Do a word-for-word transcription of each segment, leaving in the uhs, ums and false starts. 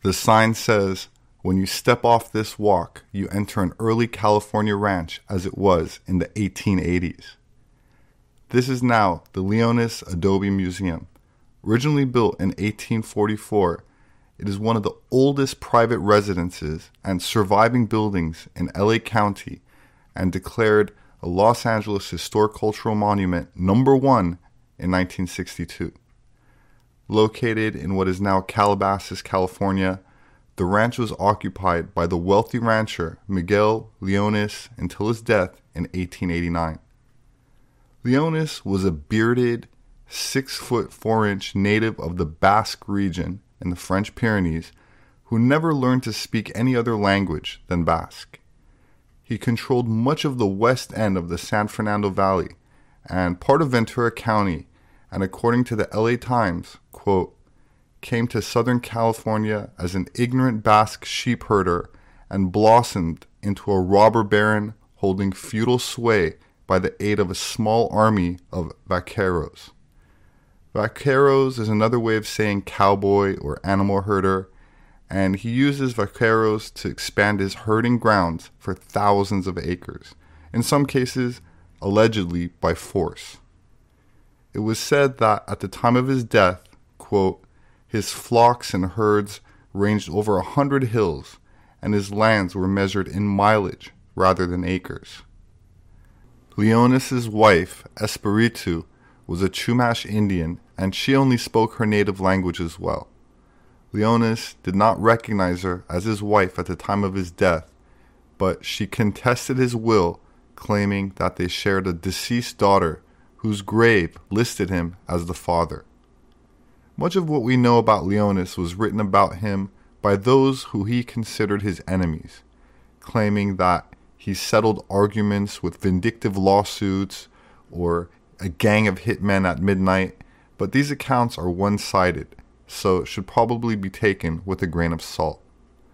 The sign says, "When you step off this walk, you enter an early California ranch as it was in the eighteen eighties. This is now the Leonis Adobe Museum. Originally built in eighteen forty-four, it is one of the oldest private residences and surviving buildings in L A County and declared a Los Angeles Historic Cultural Monument number one in nineteen sixty-two. Located in what is now Calabasas, California, the ranch was occupied by the wealthy rancher Miguel Leonis until his death in eighteen eighty-nine. Leonis was a bearded, six foot four inch native of the Basque region in the French Pyrenees who never learned to speak any other language than Basque. He controlled much of the west end of the San Fernando Valley and part of Ventura County, and according to the L A Times, quote, came to Southern California as an ignorant Basque sheep herder and blossomed into a robber baron holding feudal sway by the aid of a small army of vaqueros. Vaqueros is another way of saying cowboy or animal herder, and he uses vaqueros to expand his herding grounds for thousands of acres, in some cases allegedly by force. It was said that at the time of his death, quote, his flocks and herds ranged over a hundred hills, and his lands were measured in mileage rather than acres. Leonis's wife, Espiritu, was a Chumash Indian, and she only spoke her native language as well. Leonis did not recognize her as his wife at the time of his death, but she contested his will, claiming that they shared a deceased daughter whose grave listed him as the father. Much of what we know about Leonis was written about him by those who he considered his enemies, claiming that he settled arguments with vindictive lawsuits or a gang of hitmen at midnight, but these accounts are one-sided, so should probably be taken with a grain of salt.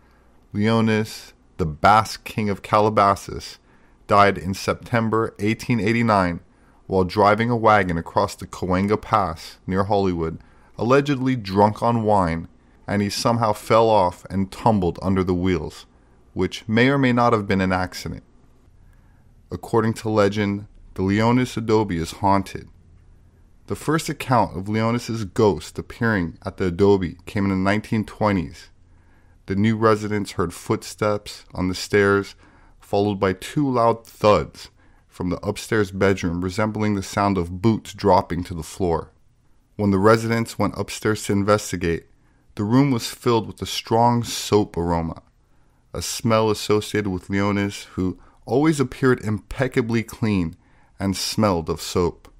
Leonis, the Basque king of Calabasas, died in September eighteen eighty-nine while driving a wagon across the Cahuenga Pass near Hollywood, allegedly drunk on wine, and he somehow fell off and tumbled under the wheels, which may or may not have been an accident. According to legend, the Leonis Adobe is haunted. The first account of Leonis's ghost appearing at the Adobe came in the nineteen twenties. The new residents heard footsteps on the stairs, followed by two loud thuds from the upstairs bedroom resembling the sound of boots dropping to the floor. When the residents went upstairs to investigate, the room was filled with a strong soap aroma, a smell associated with Leonis, who always appeared impeccably clean and smelled of soap.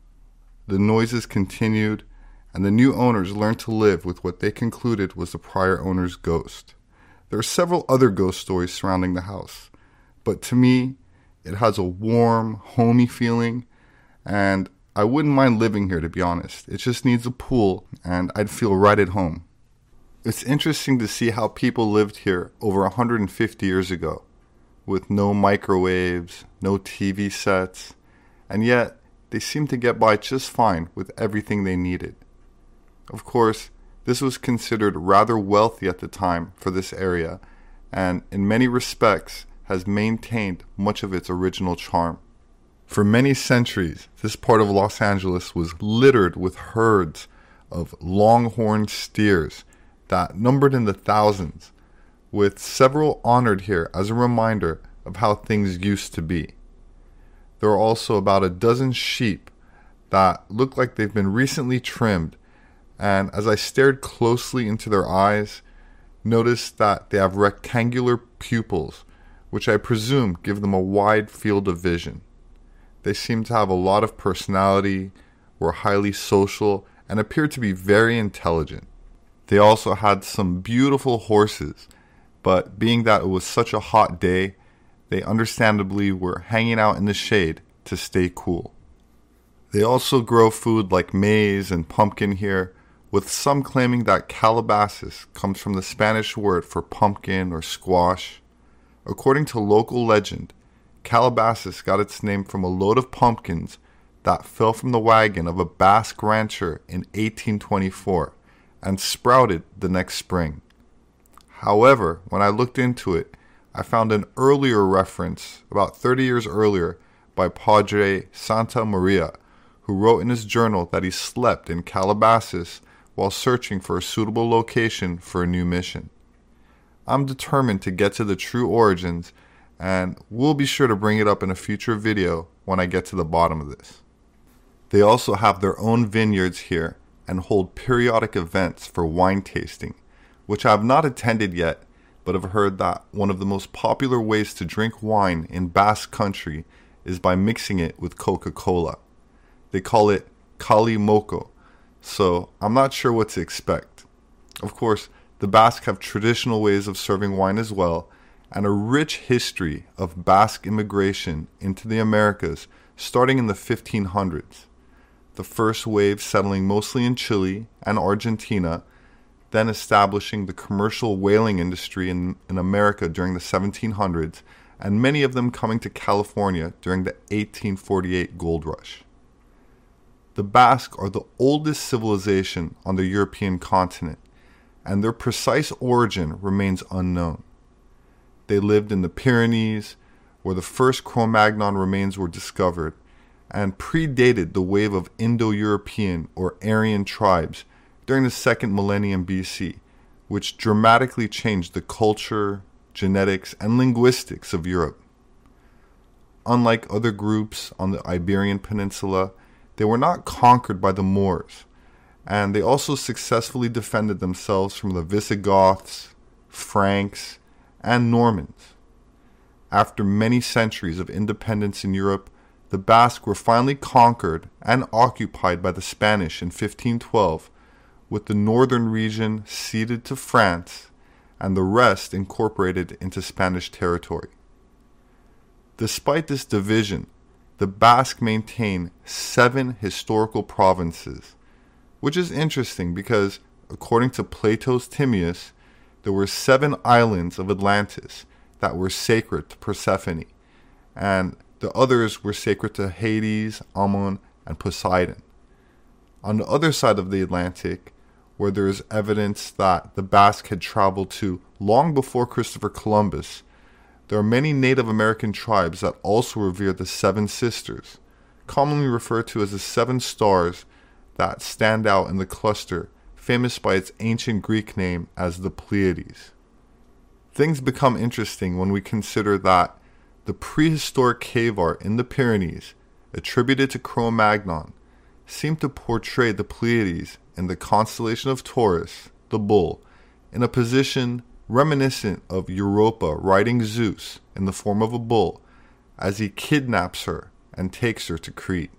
The noises continued, and the new owners learned to live with what they concluded was the prior owner's ghost. There are several other ghost stories surrounding the house, but to me, it has a warm, homey feeling, and I wouldn't mind living here, to be honest. It just needs a pool, and I'd feel right at home. It's interesting to see how people lived here over one hundred fifty years ago, with no microwaves, no T V sets, and yet they seemed to get by just fine with everything they needed. Of course, this was considered rather wealthy at the time for this area, and in many respects has maintained much of its original charm. For many centuries, this part of Los Angeles was littered with herds of longhorn steers that numbered in the thousands, with several honored here as a reminder of how things used to be. There are also about a dozen sheep that look like they've been recently trimmed, and as I stared closely into their eyes, noticed that they have rectangular pupils, which I presume give them a wide field of vision. They seem to have a lot of personality, were highly social, and appeared to be very intelligent. They also had some beautiful horses, but being that it was such a hot day, they understandably were hanging out in the shade to stay cool. They also grow food like maize and pumpkin here, with some claiming that Calabasas comes from the Spanish word for pumpkin or squash. According to local legend, Calabasas got its name from a load of pumpkins that fell from the wagon of a Basque rancher in eighteen twenty-four and sprouted the next spring. However, when I looked into it, I found an earlier reference, about thirty years earlier, by Padre Santa Maria, who wrote in his journal that he slept in Calabasas while searching for a suitable location for a new mission. I'm determined to get to the true origins, and we'll be sure to bring it up in a future video when I get to the bottom of this. They also have their own vineyards here and hold periodic events for wine tasting, which I have not attended yet, but have heard that one of the most popular ways to drink wine in Basque Country is by mixing it with Coca-Cola. They call it Calimoco, so I'm not sure what to expect. Of course, the Basque have traditional ways of serving wine as well, and a rich history of Basque immigration into the Americas starting in the fifteen hundreds. The first wave settling mostly in Chile and Argentina, then establishing the commercial whaling industry in, in America during the seventeen hundreds, and many of them coming to California during the eighteen forty-eight gold rush. The Basque are the oldest civilization on the European continent, and their precise origin remains unknown. They lived in the Pyrenees, where the first Cro-Magnon remains were discovered, and predated the wave of Indo-European or Aryan tribes during the second millennium B C, which dramatically changed the culture, genetics, and linguistics of Europe. Unlike other groups on the Iberian Peninsula, they were not conquered by the Moors, and they also successfully defended themselves from the Visigoths, Franks, and Normans. After many centuries of independence in Europe, the Basques were finally conquered and occupied by the Spanish in fifteen twelve, with the northern region ceded to France and the rest incorporated into Spanish territory. Despite this division, the Basques maintain seven historical provinces, which is interesting because, according to Plato's Timaeus, there were seven islands of Atlantis that were sacred to Persephone, and the others were sacred to Hades, Ammon, and Poseidon. On the other side of the Atlantic, where there is evidence that the Basque had traveled to long before Christopher Columbus, there are many Native American tribes that also revere the Seven Sisters, commonly referred to as the seven stars that stand out in the cluster, famous by its ancient Greek name as the Pleiades. Things become interesting when we consider that the prehistoric cave art in the Pyrenees, attributed to Cro-Magnon, seemed to portray the Pleiades in the constellation of Taurus, the bull, in a position reminiscent of Europa riding Zeus in the form of a bull as he kidnaps her and takes her to Crete.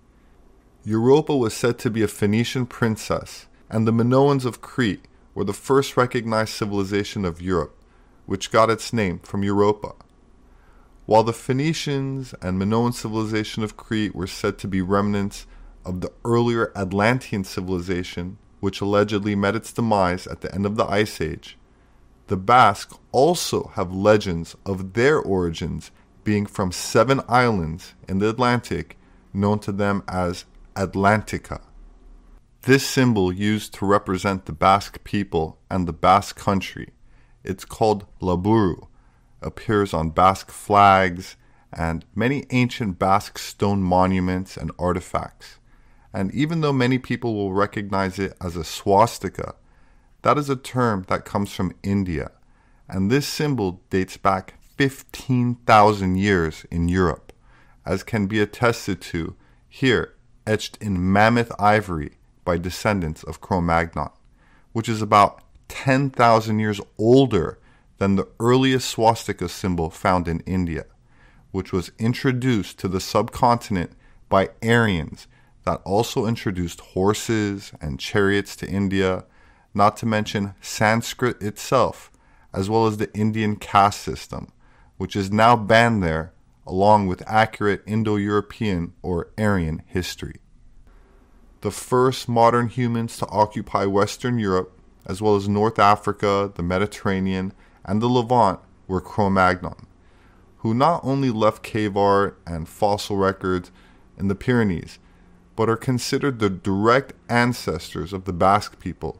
Europa was said to be a Phoenician princess, and the Minoans of Crete were the first recognized civilization of Europe, which got its name from Europa. While the Phoenicians and Minoan civilization of Crete were said to be remnants of the earlier Atlantean civilization, which allegedly met its demise at the end of the Ice Age, the Basque also have legends of their origins being from seven islands in the Atlantic known to them as Atlantica. This symbol used to represent the Basque people and the Basque country, it's called Laburu, appears on Basque flags and many ancient Basque stone monuments and artifacts. And even though many people will recognize it as a swastika, that is a term that comes from India, and this symbol dates back fifteen thousand years in Europe, as can be attested to here, etched in mammoth ivory by descendants of Cro-Magnon, which is about ten thousand years older than the earliest swastika symbol found in India, which was introduced to the subcontinent by Aryans that also introduced horses and chariots to India, not to mention Sanskrit itself, as well as the Indian caste system, which is now banned there, along with accurate Indo-European or Aryan history. The first modern humans to occupy Western Europe, as well as North Africa, the Mediterranean, and the Levant, were Cro-Magnon, who not only left cave art and fossil records in the Pyrenees, but are considered the direct ancestors of the Basque people,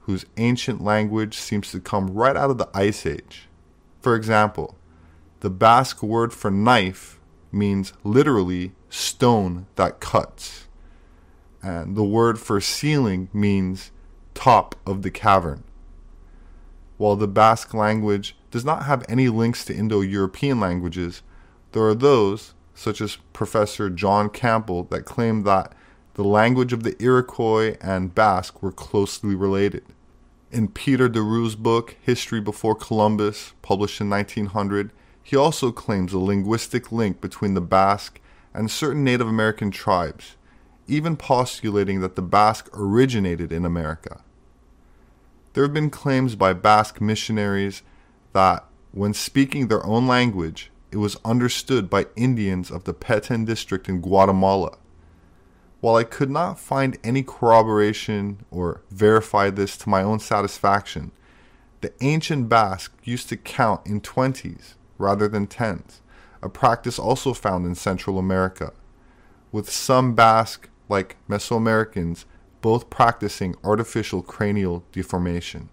whose ancient language seems to come right out of the Ice Age. For example, the Basque word for knife means literally stone that cuts, and the word for ceiling means top of the cavern. While the Basque language does not have any links to Indo-European languages, there are those, such as Professor John Campbell, that claim that the language of the Iroquois and Basque were closely related. In Peter de Roo's book, History Before Columbus, published in nineteen hundred, he also claims a linguistic link between the Basque and certain Native American tribes, even postulating that the Basque originated in America. There have been claims by Basque missionaries that when speaking their own language, it was understood by Indians of the Petén district in Guatemala. While I could not find any corroboration or verify this to my own satisfaction, the ancient Basque used to count in twenties rather than tens, a practice also found in Central America, with some Basque, like Mesoamericans, both practicing artificial cranial deformation.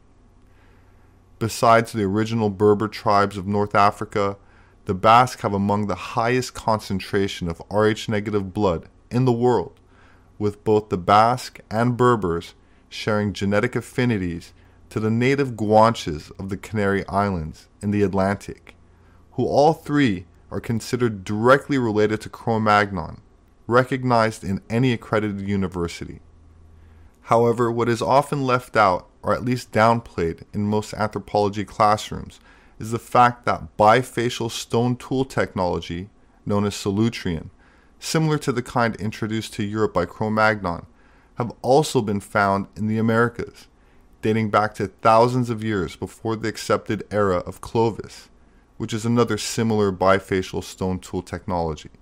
Besides the original Berber tribes of North Africa, the Basque have among the highest concentration of Rh negative blood in the world, with both the Basque and Berbers sharing genetic affinities to the native Guanches of the Canary Islands in the Atlantic, who all three are considered directly related to Cro-Magnon, recognized in any accredited university. However, what is often left out, or at least downplayed in most anthropology classrooms, is the fact that bifacial stone tool technology, known as Solutrean, similar to the kind introduced to Europe by Cro-Magnon, have also been found in the Americas, dating back to thousands of years before the accepted era of Clovis, which is another similar bifacial stone tool technology.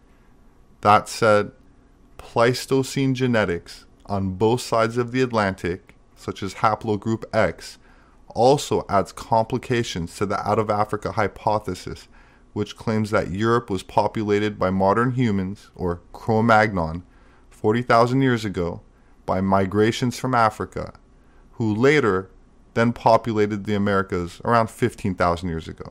That said, Pleistocene genetics on both sides of the Atlantic, such as haplogroup X, also adds complications to the out-of-Africa hypothesis, which claims that Europe was populated by modern humans, or Cro-Magnon, forty thousand years ago, by migrations from Africa, who later then populated the Americas around fifteen thousand years ago.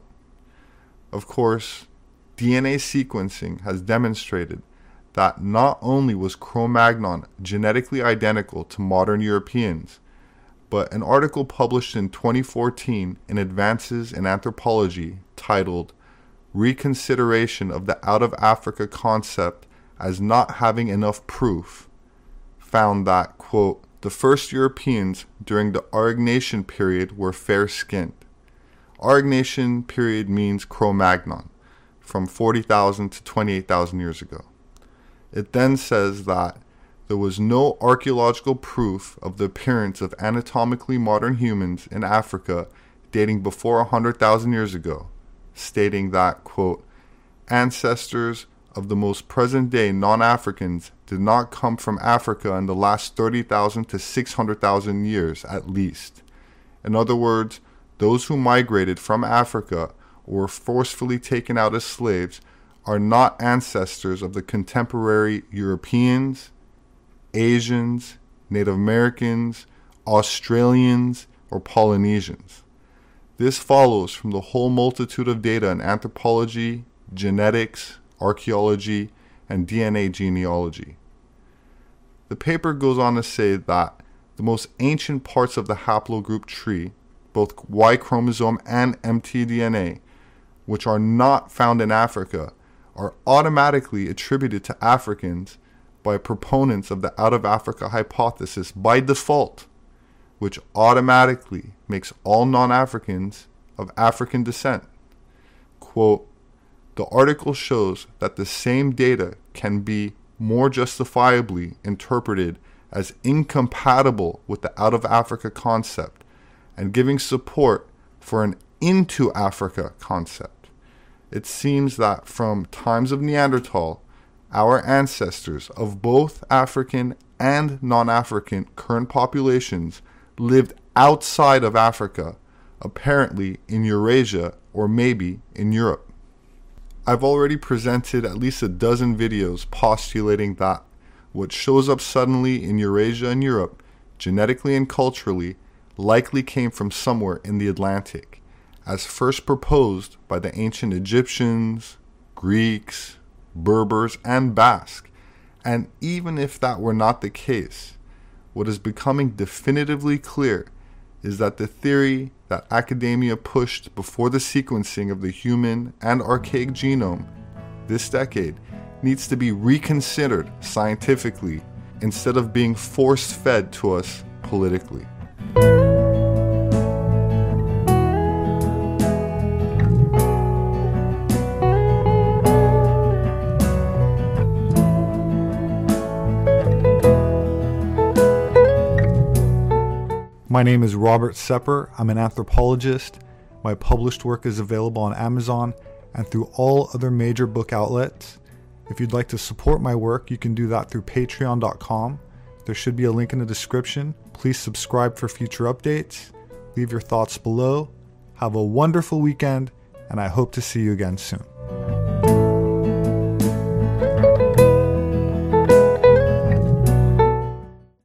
Of course, D N A sequencing has demonstrated that not only was Cro-Magnon genetically identical to modern Europeans, but an article published in twenty fourteen in Advances in Anthropology titled Reconsideration of the Out-of-Africa Concept as Not Having Enough Proof found that, quote, the first Europeans during the Aurignacian period were fair-skinned. Aurignacian period means Cro-Magnon, from forty thousand to twenty-eight thousand years ago. It then says that there was no archaeological proof of the appearance of anatomically modern humans in Africa dating before one hundred thousand years ago, stating that, quote, ancestors of the most present-day non-Africans did not come from Africa in the last thirty thousand to six hundred thousand years at least. In other words, those who migrated from Africa or were forcefully taken out as slaves are not ancestors of the contemporary Europeans, Asians, Native Americans, Australians, or Polynesians. This follows from the whole multitude of data in anthropology, genetics, archaeology, and D N A genealogy. The paper goes on to say that the most ancient parts of the haplogroup tree, both Y chromosome and mtDNA, which are not found in Africa, are automatically attributed to Africans by proponents of the out-of-Africa hypothesis by default, which automatically makes all non-Africans of African descent. Quote, the article shows that the same data can be more justifiably interpreted as incompatible with the out-of-Africa concept and giving support for an into Africa concept. It seems that from times of Neanderthal, our ancestors of both African and non-African current populations lived outside of Africa, apparently in Eurasia or maybe in Europe. I've already presented at least a dozen videos postulating that what shows up suddenly in Eurasia and Europe, genetically and culturally, likely came from somewhere in the Atlantic, as first proposed by the ancient Egyptians, Greeks, Berbers, and Basque. And even if that were not the case, what is becoming definitively clear is that the theory that academia pushed before the sequencing of the human and archaic genome this decade needs to be reconsidered scientifically instead of being force-fed to us politically. My name is Robert Sepper. I'm an anthropologist. My published work is available on Amazon and through all other major book outlets. If you'd like to support my work, you can do that through patreon dot com. There should be a link in the description. Please subscribe for future updates. Leave your thoughts below. Have a wonderful weekend, and I hope to see you again soon.